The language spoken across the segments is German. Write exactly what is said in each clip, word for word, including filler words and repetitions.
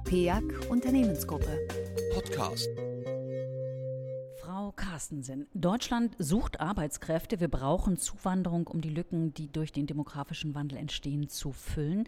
P E A C Unternehmensgruppe. Podcast. Frau Carstensen, Deutschland sucht Arbeitskräfte. Wir brauchen Zuwanderung, um die Lücken, die durch den demografischen Wandel entstehen, zu füllen.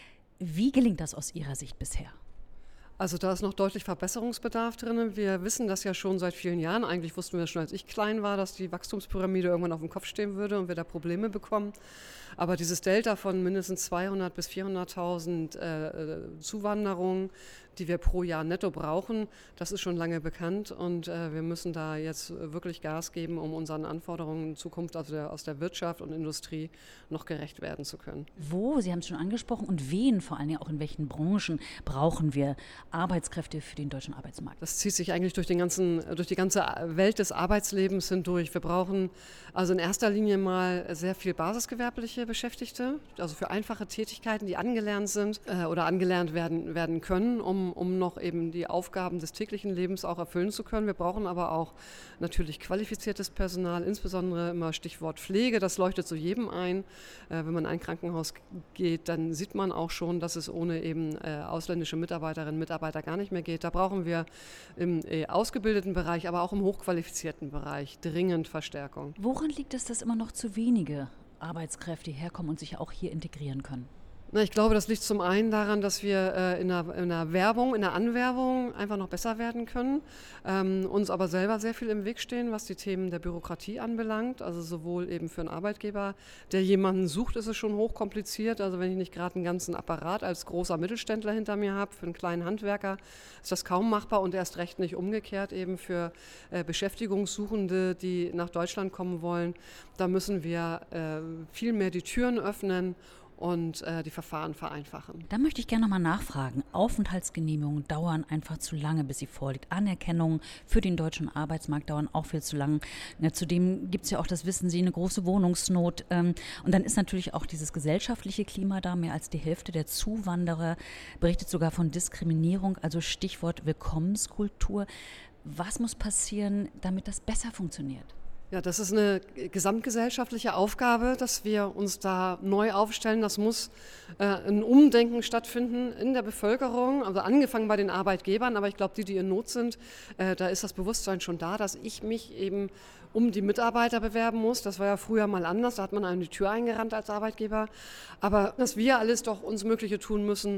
Wie gelingt das aus Ihrer Sicht bisher? Also da ist noch deutlich Verbesserungsbedarf drin. Wir wissen das ja schon seit vielen Jahren. Eigentlich wussten wir das schon, als ich klein war, dass die Wachstumspyramide irgendwann auf dem Kopf stehen würde und wir da Probleme bekommen. Aber dieses Delta von mindestens zweihundert bis vierhunderttausend äh, Zuwanderungen, die wir pro Jahr netto brauchen, das ist schon lange bekannt. Und äh, wir müssen da jetzt wirklich Gas geben, um unseren Anforderungen in Zukunft aus der, aus der Wirtschaft und Industrie noch gerecht werden zu können. Wo, Sie haben es schon angesprochen, und wen, vor allem auch in welchen Branchen brauchen wir Arbeitskräfte für den deutschen Arbeitsmarkt? Das zieht sich eigentlich durch, den ganzen, durch die ganze Welt des Arbeitslebens hindurch. Wir brauchen also in erster Linie mal sehr viel basisgewerbliche Beschäftigte, also für einfache Tätigkeiten, die angelernt sind äh, oder angelernt werden, werden können, um, um noch eben die Aufgaben des täglichen Lebens auch erfüllen zu können. Wir brauchen aber auch natürlich qualifiziertes Personal, insbesondere immer Stichwort Pflege, das leuchtet so jedem ein. Äh, wenn man in ein Krankenhaus geht, dann sieht man auch schon, dass es ohne eben äh, ausländische Mitarbeiterinnen und Mitarbeiter gar nicht mehr geht. Da brauchen wir im äh, ausgebildeten Bereich, aber auch im hochqualifizierten Bereich dringend Verstärkung. Woran liegt es, dass immer noch zu wenige Arbeitskräfte herkommen und sich auch hier integrieren können? Na, ich glaube, das liegt zum einen daran, dass wir äh, in, der, in der Werbung, in der Anwerbung einfach noch besser werden können, ähm, uns aber selber sehr viel im Weg stehen, was die Themen der Bürokratie anbelangt. Also sowohl eben für einen Arbeitgeber, der jemanden sucht, ist es schon hochkompliziert. Also wenn ich nicht gerade einen ganzen Apparat als großer Mittelständler hinter mir habe, für einen kleinen Handwerker ist das kaum machbar und erst recht nicht umgekehrt eben für äh, Beschäftigungssuchende, die nach Deutschland kommen wollen. Da müssen wir äh, viel mehr die Türen öffnen und äh, die Verfahren vereinfachen. Da möchte ich gerne nochmal nachfragen. Aufenthaltsgenehmigungen dauern einfach zu lange, bis sie vorliegt. Anerkennungen für den deutschen Arbeitsmarkt dauern auch viel zu lange. Ja, zudem gibt es ja auch, das wissen Sie, eine große Wohnungsnot. Ähm, und dann ist natürlich auch dieses gesellschaftliche Klima da. Mehr als die Hälfte der Zuwanderer berichtet sogar von Diskriminierung, also Stichwort Willkommenskultur. Was muss passieren, damit das besser funktioniert? Ja, das ist eine gesamtgesellschaftliche Aufgabe, dass wir uns da neu aufstellen. Das muss äh, ein Umdenken stattfinden in der Bevölkerung, also angefangen bei den Arbeitgebern, aber ich glaube, die, die in Not sind, äh, da ist das Bewusstsein schon da, dass ich mich eben um die Mitarbeiter bewerben muss. Das war ja früher mal anders, da hat man einem die Tür eingerannt als Arbeitgeber. Aber dass wir alles doch uns Mögliche tun müssen,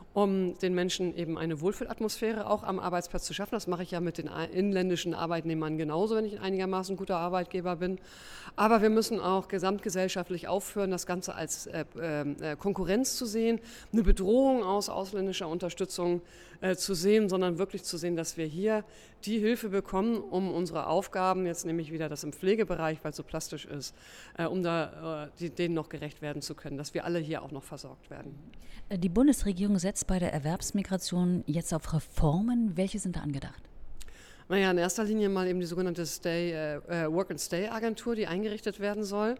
um den Menschen eben eine Wohlfühlatmosphäre auch am Arbeitsplatz zu schaffen. Das mache ich ja mit den inländischen Arbeitnehmern genauso, wenn ich ein einigermaßen guter Arbeitgeber bin. Aber wir müssen auch gesamtgesellschaftlich aufhören, das Ganze als äh, äh, Konkurrenz zu sehen, eine Bedrohung aus ausländischer Unterstützung äh, zu sehen, sondern wirklich zu sehen, dass wir hier die Hilfe bekommen, um unsere Aufgaben, jetzt nehme ich wieder das im Pflegebereich, weil es so plastisch ist, äh, um da, äh, die, denen noch gerecht werden zu können, dass wir alle hier auch noch versorgt werden. Die Bundesregierung setzt bei der Erwerbsmigration jetzt auf Reformen. Welche sind da angedacht? Naja, in erster Linie mal eben die sogenannte Stay, äh, Work-and-Stay-Agentur, die eingerichtet werden soll.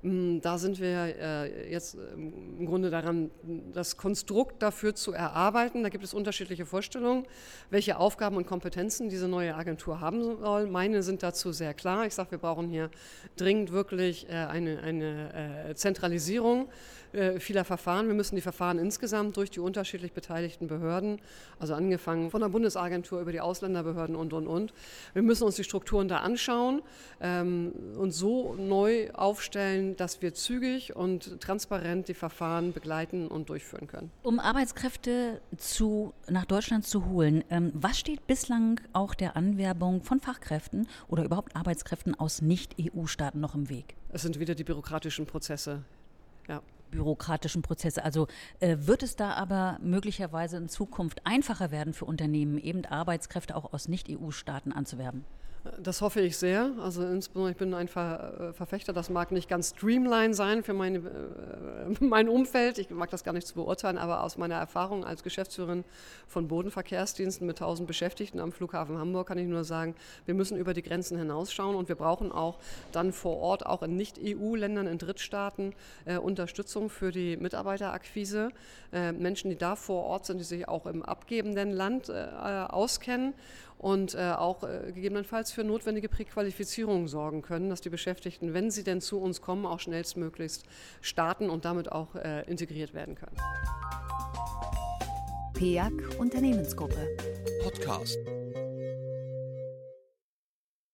Da sind wir äh, jetzt im Grunde daran, das Konstrukt dafür zu erarbeiten. Da gibt es unterschiedliche Vorstellungen, welche Aufgaben und Kompetenzen diese neue Agentur haben soll. Meine sind dazu sehr klar. Ich sage, wir brauchen hier dringend wirklich äh, eine, eine äh, Zentralisierung äh, vieler Verfahren. Wir müssen die Verfahren insgesamt durch die unterschiedlich beteiligten Behörden, also angefangen von der Bundesagentur über die Ausländerbehörden und, und, und, Und wir müssen uns die Strukturen da anschauen ähm, und so neu aufstellen, dass wir zügig und transparent die Verfahren begleiten und durchführen können. Um Arbeitskräfte zu, nach Deutschland zu holen, ähm, was steht bislang auch der Anwerbung von Fachkräften oder überhaupt Arbeitskräften aus Nicht-E U-Staaten noch im Weg? Es sind wieder die bürokratischen Prozesse. Ja. bürokratischen Prozesse. Also äh, wird es da aber möglicherweise in Zukunft einfacher werden für Unternehmen, eben Arbeitskräfte auch aus Nicht-E U-Staaten anzuwerben? Das hoffe ich sehr. Also insbesondere ich bin ein Ver- Verfechter, das mag nicht ganz streamline sein für meine, äh, mein Umfeld. Ich mag das gar nicht zu beurteilen, aber aus meiner Erfahrung als Geschäftsführerin von Bodenverkehrsdiensten mit tausend Beschäftigten am Flughafen Hamburg kann ich nur sagen, wir müssen über die Grenzen hinausschauen und wir brauchen auch dann vor Ort, auch in Nicht-E U-Ländern, in Drittstaaten, äh, Unterstützung für die Mitarbeiterakquise. Äh, Menschen, die da vor Ort sind, die sich auch im abgebenden Land äh, auskennen und äh, auch äh, gegebenenfalls für notwendige Präqualifizierung sorgen können, dass die Beschäftigten, wenn sie denn zu uns kommen, auch schnellstmöglichst starten und damit auch äh, integriert werden können. P P E A C Unternehmensgruppe. Podcast.